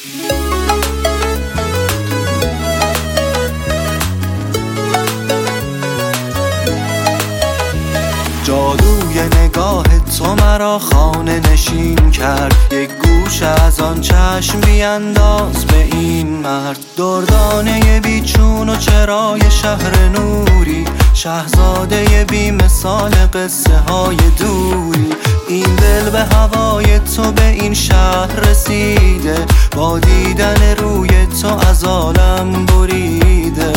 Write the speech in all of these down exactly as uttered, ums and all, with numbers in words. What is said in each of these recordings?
جادوی نگاه تو مرا خانه نشین کرد، یک گوش از آن چشم بیانداز به این مرد. دردانه بیچون و چرای شهر نوری، شهزاده بی مثال قصه های دوری. این دل به هوای تو به این شهر رسیده، با دیدن روی تو از عالم بریده.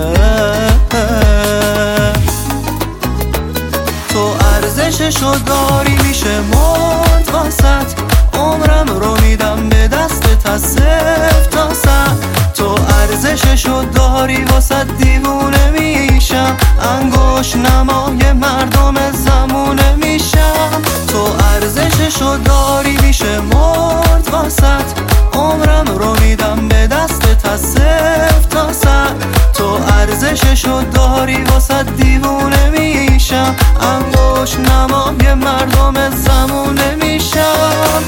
تو ارزششو داری، میشه مرد واسط. عمرم رو میدم به دستت از صفر تا صد. تو ارزششو داری، واسط دیوونه میشم. انگوش نمای مردم زمونه میشم. تو ارزششو داری، میشه مرد واسط. عمرم رو میدم به دستت از صفر تا صد. تو ارزششو داری، واسط دیوونه میشم. انگوش نمای مردم زمونه میشم.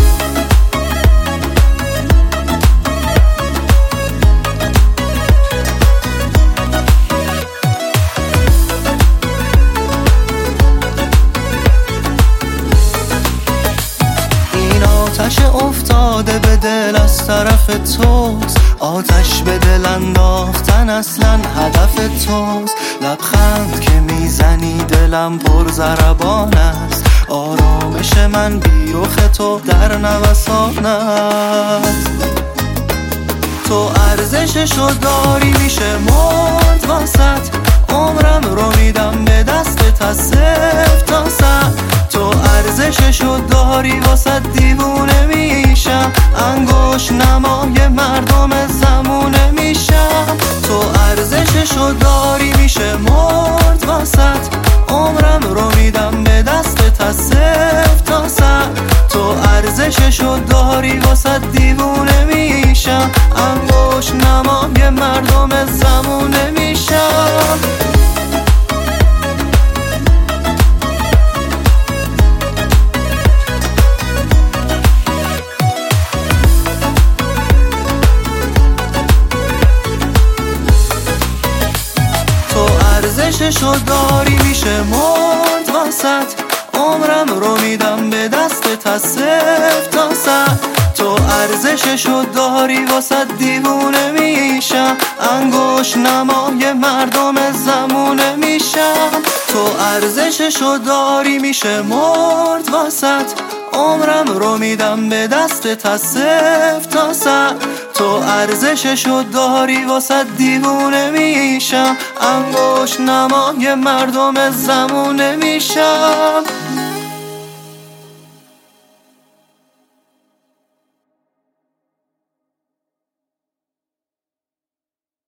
آتش افتاده به دل از طرف توست، آتش به دل انداختن اصلا هدف توست. لبخند که میزنی دلم پر ضربان است، آرامش من بی رخ تو در نوسان است. تو ارزششو داری، میشه مرد واسط. عمرم رو میدم به دستت از صفر تا صد. تو ارزششو داری، واسط دیوونه میشم. انگوش نمای مردم زمونه میشم. تو ارزششو داری، میشه مرد واسط. عمرم رو میدم به دستت از صفر تا صد. تو ارزششو داری، واسط دیوونه میشم. انگوش نمای مردم زمونه میشم. ارزششو داری، میشه مرد واسط. عمرم رو میدم به دستت از صفر تا صد. تو ارزششو داری، واسط دیوونه میشم. انگوش نمای مردم زمونه میشم. تو ارزششو داری، میشه مرد واسط. عمرم رو میدم به دستت از صفر تا صد. تو ارزششو داری، واسط دیوونه میشم. انگوش نمای مردم زمونه میشم.